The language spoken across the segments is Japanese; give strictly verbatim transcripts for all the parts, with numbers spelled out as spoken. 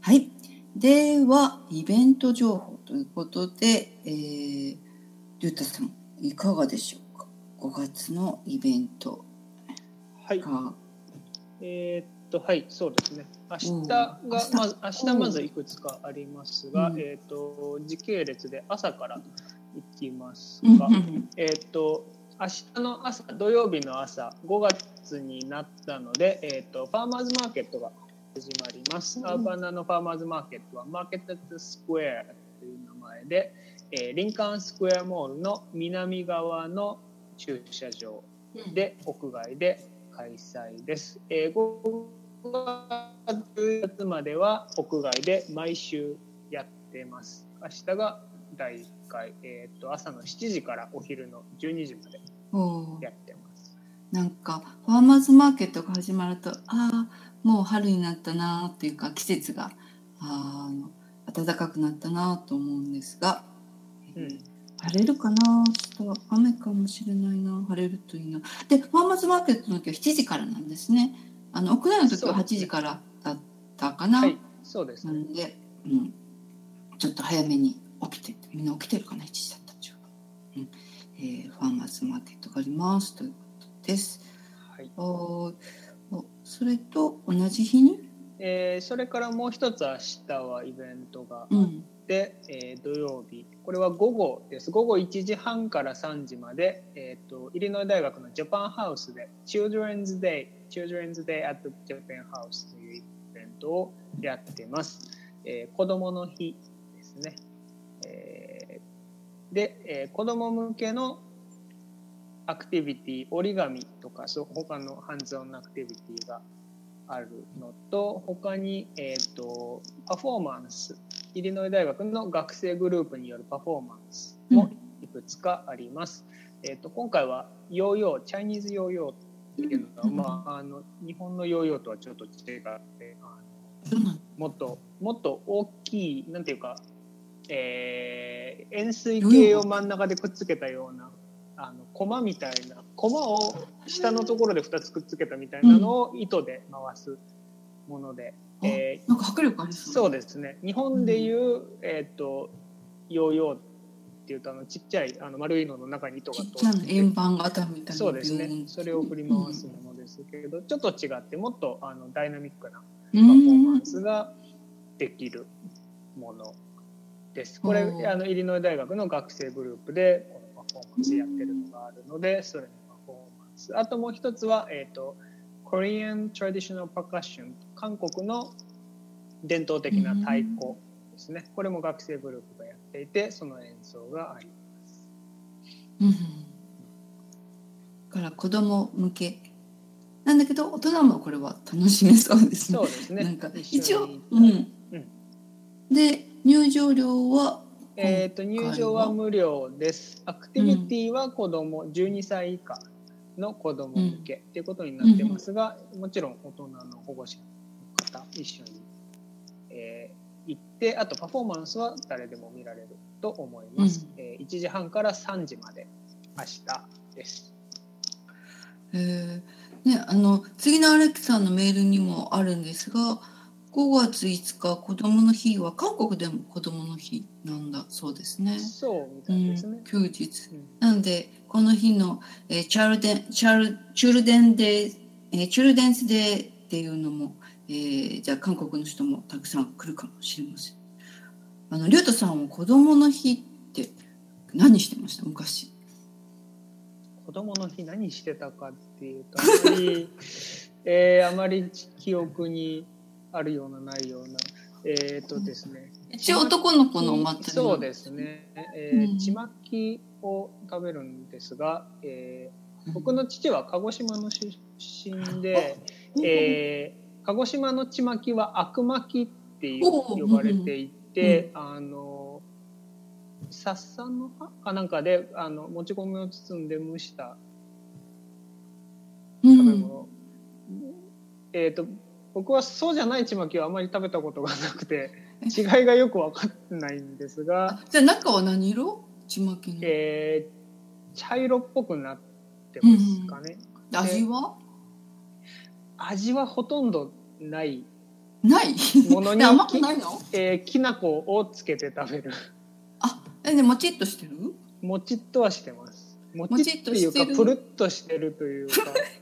はい。では、イベント情報ということで、えー、りゅうたさん、いかがでしょうか。ごがつのイベント。 はい。えー、っと、はい、そうですね。明日が、まず、明日まずいくつかありますが、うん、えー、っと、時系列で朝からいきますが、えー、っと、明日の朝、土曜日の朝、ごがつになったので、えー、っと、ファーマーズマーケットが始まります。アーバナのファーマーズマーケットは、マーケットスクエアという名前で、えー、リンカーンスクエアモールの南側の駐車場で、屋外で開催です。えー、ごがつじゅうがつまでは屋外で毎週やってます。明日がだいいっかい、えー、と朝のしちじからお昼のじゅうにじまでやってます。 なんかファーマーズマーケットが始まると、ああもう春になったなっていうか、季節があ暖かくなったなと思うんですが、うん、晴れるかな。明日は雨かもしれないな。晴れるといいな。で、ファーマーズマーケットの時はしちじからなんですね。あの屋内の時ははちじからだったかな。 はい、そうですね。 なので、うん、ちょっと早めに起きて、みんな起きてるかな、いちじだったでしょうか。うんえー、ファーマーズマーケットがありますということです。はい。おそれと同じ日に、 えー、それからもう一つ明日はイベントがあって、うんえー、土曜日、これは午後です。午後いちじはんからさんじまで、えー、とイリノイ大学のジャパンハウスで Children's Day Children's Day at the Japan House というイベントをやってます。えー、子どもの日ですね。えー、で、えー、子ども向けのアクティビティ、折り紙とか他のハンズオンアクティビティがあるのと、他に、えー、とパフォーマンス、イリノイ大学の学生グループによるパフォーマンスもいくつかあります。うんえー、と今回はヨーヨー、チャイニーズヨーヨーっていうのは、うんまあ、あの日本のヨーヨーとはちょっと違ってあのもっともっと大きいなんていうか、えー、円錐形を真ん中でくっつけたようなあのコマみたいなコマを下のところでふたつくっつけたみたいなのを糸で回すもので、 うんえー、なんか迫力ありそう。 そうですね。日本でいう、うん、えっ、ー、とヨーヨーっていうとあのちっちゃいあの丸いのの中に糸が通ってちっちゃな円盤型みたいな。 そうですね。それを振り回すものですけど、うん、ちょっと違ってもっとあのダイナミックなパフォーマンスができるものです。これあのイリノイ大学の学生グループでこのパフォーマンスやってるのがあるので、それのパフォーマンス。あともう一つはえっ、ー、と Korean Traditional Percussion、韓国の伝統的な太鼓ですね。これも学生グループがやっていて、その演奏があります。 うん。だから子供向けなんだけど、大人もこれは楽しめそうですね。 そうですね。 なんか一応、うん、うん。で入場料はえっと入場は無料です。アクティビティは子供、うん、じゅうにさい以下の子供向けということになってますが、うん、もちろん大人の保護者の方一緒に、えー、行って、あとパフォーマンスは誰でも見られると思います。うんえー、いちじはんからさんじまで明日です。 えーね、あの次のアレクさんのメールにもあるんですが、ごがついつか子どもの日は韓国でも子どもの日なんだそうですね。 そうみたいですね。 うん、休日、うん、なのでこの日の、えー、チャルデンチャルチュルデンデー、えー、チュルデンスデーっていうのも、えー、じゃあ韓国の人もたくさん来るかもしれません。あのリュウトさんは子どもの日って何してました昔？ 子供の日何してたかっていうとあまり、えー、あまり記憶にあるようなないようなえっ、ー、とですね一応男の子のお祭り。 そうですね、えー、ちまきを食べるんですが、えー、僕の父は鹿児島の出身で、えー、鹿児島のちまきはあくまきっていう呼ばれていて、あのさっさの葉かなんかであのもち米を包んで蒸した食べ物、うん、えっと僕はそうじゃないちまきはあまり食べたことがなくて違いがよく分かってないんですが、 じゃあ中は何色？ちまきの、 えー、茶色っぽくなってますかね。 うん、味は？ 味はほとんどないないものに甘くないの？ えー、きな粉をつけて食べる。 あ、えでもちっとしてる？ もちっとはしてます。もちっていうかプルッとしてるというか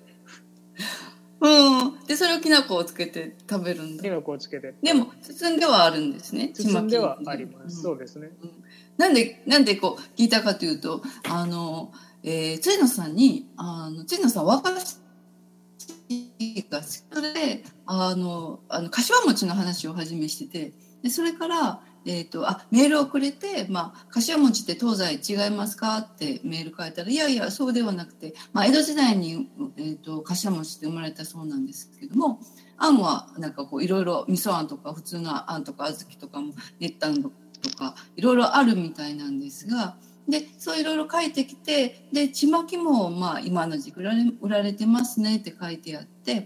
うん、でそれをきな粉をつけて食べるんだ。 きな粉をつけて。 でも包んではあるんですね。 包んではあります。うん、そうですね。 うん、なんでなんでこう聞いたかというと、あの、えー、辻野さんにあの辻野さん和菓子がそれであのあの柏餅の話を始めしてて、でそれから。えー、とあメールをくれて、まあ、柏餅って東西違いますかってメール書いたら、いやいやそうではなくて、まあ、江戸時代に、えー、と柏餅って生まれたそうなんですけども、あんはなんかこういろいろ味噌あんとか普通のあんとか小豆とかも練ったんとかいろいろあるみたいなんですが、でそういろいろ書いてきて、でちまきもまあ今の時期売られ、売られてますねって書いてあって、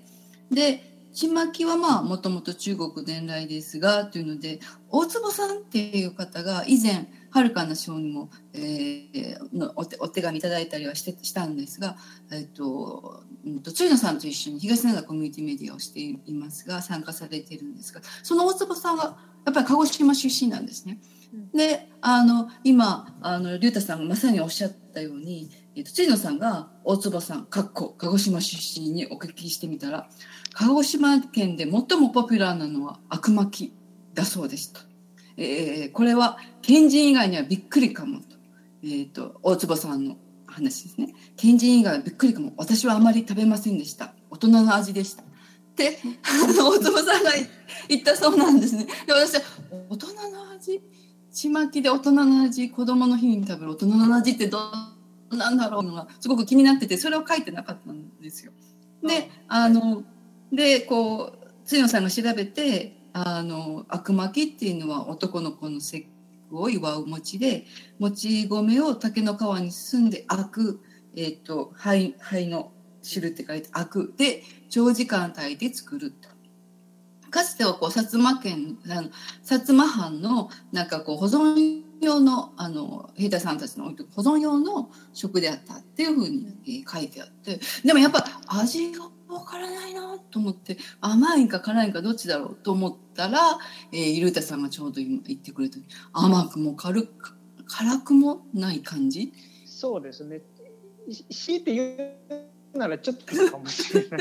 でちまきはまあもともと中国伝来ですがというので、大坪さんっていう方が以前はるかな賞にも、えー、の お, 手お手紙いただいたりはしてしたんですが、えっと辻野さんと一緒に東灘コミュニティメディアをしていますが参加されているんですが、その大坪さんがやっぱり鹿児島出身なんですね。であの今あの龍太さんがまさにおっしゃったように、えっと、辻野さんが大坪さんかっこ鹿児島出身にお聞きしてみたら、鹿児島県で最もポピュラーなのはあくまきだそうでした。えー、これは県人以外にはびっくりかもと、えー、と大坪さんの話ですね。県人以外はびっくりかも、私はあまり食べませんでした、大人の味でしたって大坪さんが言ったそうなんですね。で私は大人の味、ちまきで大人の味、子供の日に食べる大人の味ってどうなんだろうのがすごく気になってて、それを書いてなかったんですよ。であのでこう辻野さんが調べて、あのあくまきっていうのは男の子の節句を祝う餅で、もち米を竹の皮に包んであく、えー、と灰, 灰の汁って書いてあくで長時間炊いて作ると。かつてはこう薩摩県あの薩摩藩のなんかこう保存用のあの兵隊さんたちの置いて保存用の食であったっていうふうに書いてあって、でもやっぱ味がわからないなと思って、甘いか辛いかどっちだろうと思ったら、えー、イルータさんがちょうど今言ってくれた、甘くも軽く辛くもない感じ。 そうですね。強いて言うならちょっとかもしれない。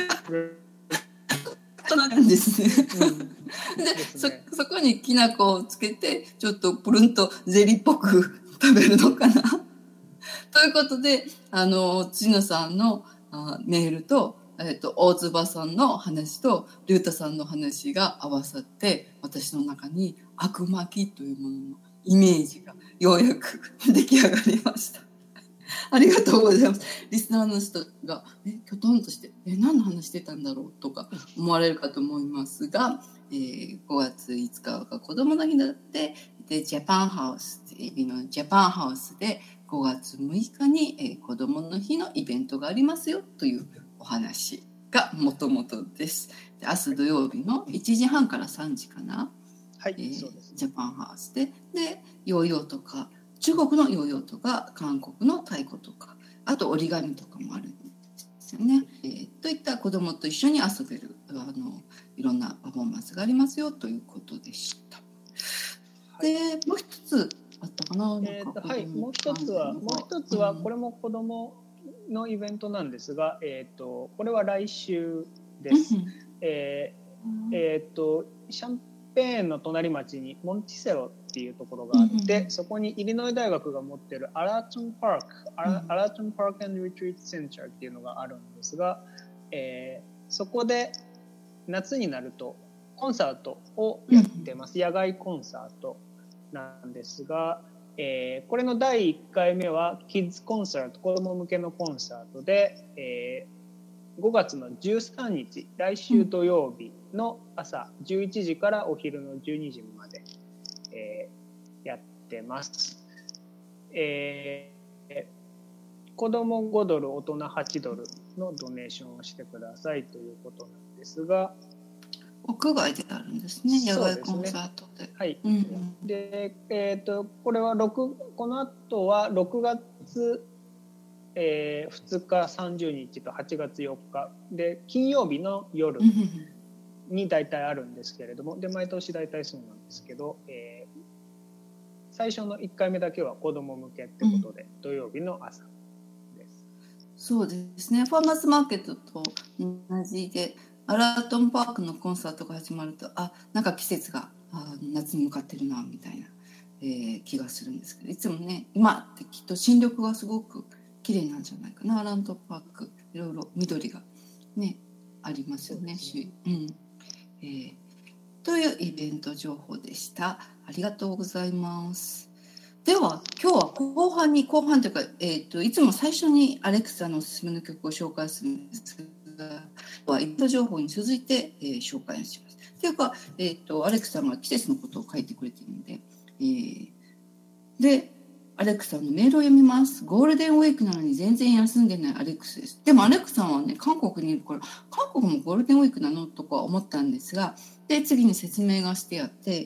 なんですね。うん、で、そ, そこにきな粉をつけてちょっとプルンとゼリーっぽく食べるのかなということで、あの辻野さんのあメールと、えー、と大坪さんの話と龍太さんの話が合わさって、私の中にあくまきというもののイメージがようやく出来上がりました。ありがとうございます。リスナーの人がえきょとんとしてえ何の話してたんだろうとか思われるかと思いますが、えー、ごがついつかが子どもの日だって、でジャパンハウステレビのジャパンハウスでごがつむいかに、えー、子どもの日のイベントがありますよというお話がもともとです。で明日土曜日のいちじはんからさんじかな、 はい、 えー、 そうですね、 ジャパンハウスででヨーヨーとか中国のヨーヨーとか韓国の太鼓とか、あと折り紙とかもあるんですよね。えー、といった子どもと一緒に遊べるあのいろんなパフォーマンスがありますよということでした。はい、でもう一つあったかな。 えーとはい、もう一つはもう一つはこれも子どものイベントなんですが、えーとこれは来週です。うん、えーえーとシャンペーンの隣町にモンティセロっていうところがあって、うん、そこにイリノイ大学が持っているアラートンパーク、アラ、アラートンパーク&リトリートセンターっていうのがあるんですが、えー、そこで夏になるとコンサートをやってます。野外コンサートなんですが、えー、これのだいいっかいめはキッズコンサート、子ども向けのコンサートで、えー、ごがつのじゅうさんにち、来週土曜日の朝じゅういちじからお昼のじゅうにじまで、えー、やってます。えー、子どもごドル、大人はちドルのドネーションをしてくださいということなんですが、 屋外であるんですね、野外コンサートで。 はい。うん、で、えっとこれは6この後はろくがつ、えー、ふつか、さんじゅうにちとはちがつよっかで金曜日の夜に大体あるんですけれども、で毎年大体そうなんですけど、えー、最初のいっかいめだけは子ども向けってことで、うん、土曜日の朝です。 そうですね。ファーマーズマーケットと同じで、アラートンパークのコンサートが始まると、あ、なんか季節があ夏に向かってるなみたいな、えー、気がするんですけど、いつもね、今ってきっと新緑がすごく綺麗なんじゃないかな。アラートンパーク、いろいろ緑がねありますよね。うん、えー、というイベント情報でした。ありがとうございます。では今日は後半に後半というか、えー、といつも最初にアレクサのおすすめの曲を紹介するんですが、イベント情報に続いて、えー、紹介します。というか、えー、とアレクサが季節のことを書いてくれているので、えー、でアレクサのメールを読みます。ゴールデンウィークなのに全然休んでないアレクサです。でもアレクサはね、韓国にいるから、韓国もゴールデンウィークなのとか思ったんですが、で次に説明がしてあって、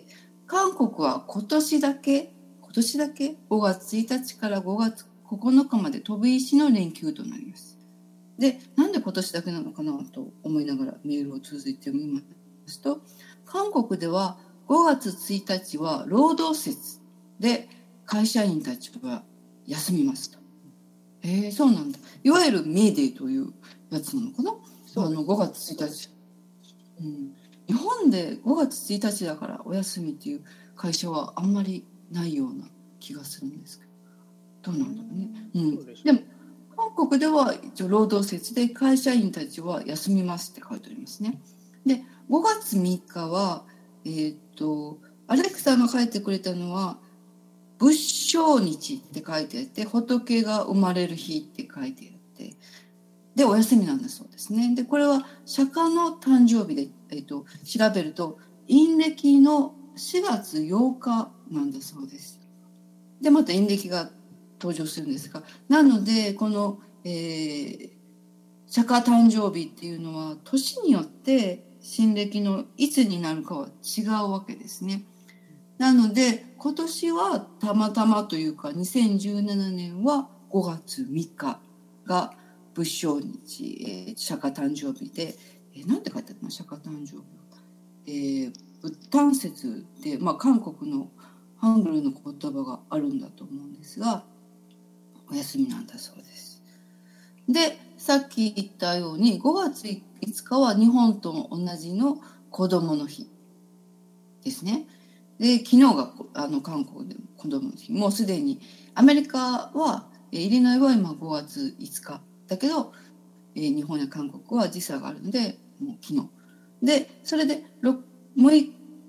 韓国は今年だけ今年だけごがつついたちからごがつここのかまで飛び石の連休となります。で、なんで今年だけなのかなと思いながらメールを続いて読みますと、韓国ではごがつついたちは労働節で会社員たちは休みますと。えー、そうなんだ。いわゆるメーデーというやつなのかな。あのごがつついたち、うん、日本でごがつついたちだからお休みっていう会社はあんまりないような気がするんですけど、どうなんだろうね。うん、でも韓国では一応労働節で会社員たちは休みますって書いてありますね。でごがつみっかはえー、っとアレクサが書いてくれたのは仏生日って書いてあって、仏が生まれる日って書いてあって、でお休みなんだそうですね。でこれは釈迦の誕生日で、えー、っと調べると陰暦のしがつようかなんだそうです。でまた陰暦が登場するんですが、なのでこの、えー、釈迦誕生日っていうのは年によって新暦のいつになるかは違うわけですね。なので今年はたまたまというかにせんじゅうななねんはごがつみっかが仏生日、えー、釈迦誕生日で、えー、なんて書いてあるの釈迦誕生日、えー、仏誕節で、まあ、韓国のハングルの言葉があるんだと思うんですが、お休みなんだそうです。でさっき言ったようにごがついつかは日本と同じの子どもの日ですね。で昨日があの韓国で子どもの日、もうすでにアメリカはイリノイは今ごがついつかだけど、日本や韓国は時差があるのでもう昨日で、それでむい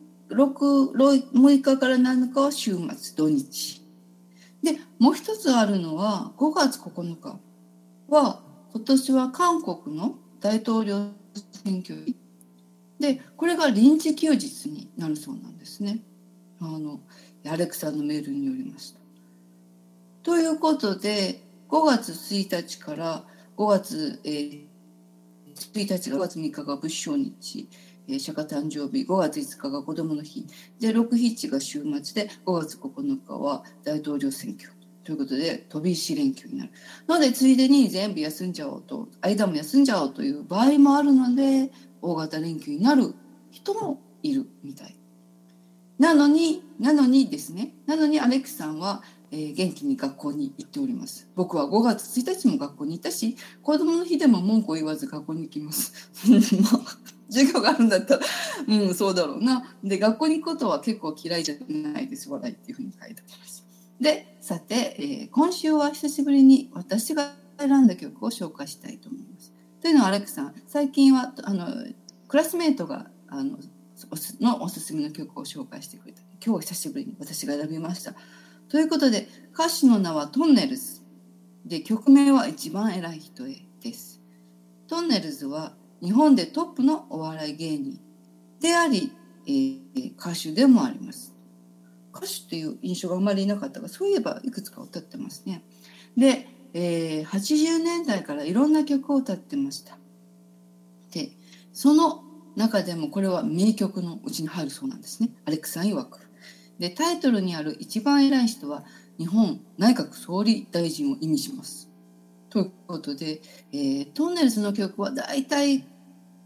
かからなのかは週末土日で、もう一つあるのはごがつここのかは今年は韓国の大統領選挙で、これが臨時休日になるそうなんですね。あのアレクさんのメールによりました。ということでごがつついたちからごがつ、えー、ついたちがごがつみっかが仏生日、えー、釈迦誕生日、ごがついつかが子どもの日で、ろく、しちが週末でごがつここのかは大統領選挙ということで飛び石連休になるので、ついでに全部休んじゃおうと、間も休んじゃおうという場合もあるので大型連休になる人もいるみたいなのになのにですねなのにアレックさんは、えー、元気に学校に行っております。僕はごがつついたちも学校に行ったし、子供の日でも文句を言わず学校に行きます授業があるんだったらうんそうだろうな。で学校に行くことは結構嫌いじゃないです、笑いっていうふうに書いてあります。でさて、えー、今週は久しぶりに私が選んだ曲を紹介したいと思います。というのはアレックさん、最近はあのクラスメートがあののおすすめの曲を紹介してくれた。今日は久しぶりに私が選びました。ということで歌手の名はトンネルズで、曲名は一番偉い人へです。トンネルズは日本でトップのお笑い芸人であり、えー、歌手でもあります。歌手という印象があまりいなかったが、そういえばいくつか歌ってますね。で、えー、はちじゅうねんだいからいろんな曲を歌ってました。でその中でもこれは名曲のうちに入るそうなんですね、アレックさん曰く。でタイトルにある一番偉い人は日本内閣総理大臣を意味します。ということで、えー、トンネルズの曲はだいたい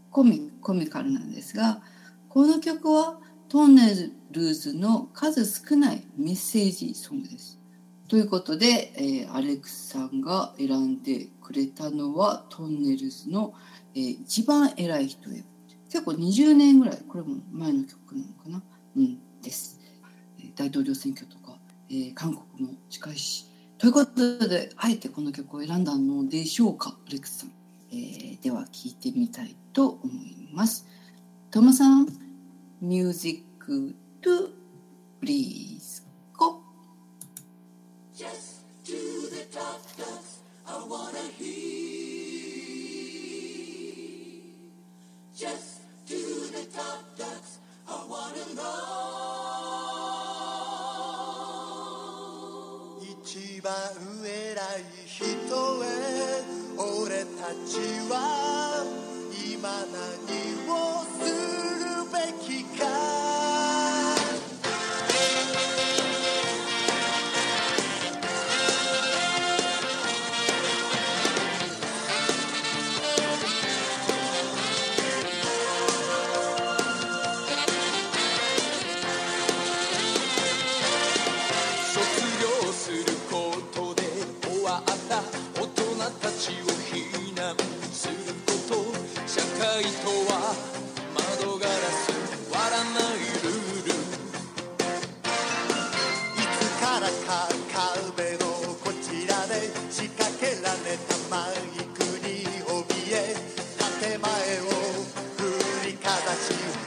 コミ、コミカルなんですが、この曲はトンネルズの数少ないメッセージソングです。ということで、えー、アレックスさんが選んでくれたのはトンネルズの、えー、一番偉い人へ。結構にじゅうねんぐらい、これも前の曲なのかな、うん、です。大統領選挙とか、えー、韓国も近いし。ということで、あえてこの曲を選んだのでしょうか、アレックスさん。えー、では聴いてみたいと思います。トモさん、ミュージックトゥプリーズゴ。Just to the top dogs, I wanna hear. Just to the top dogs, I wanna know. 一番偉い人へ、俺たちは今何をするべきか。マイクに怯え建前を振りかざし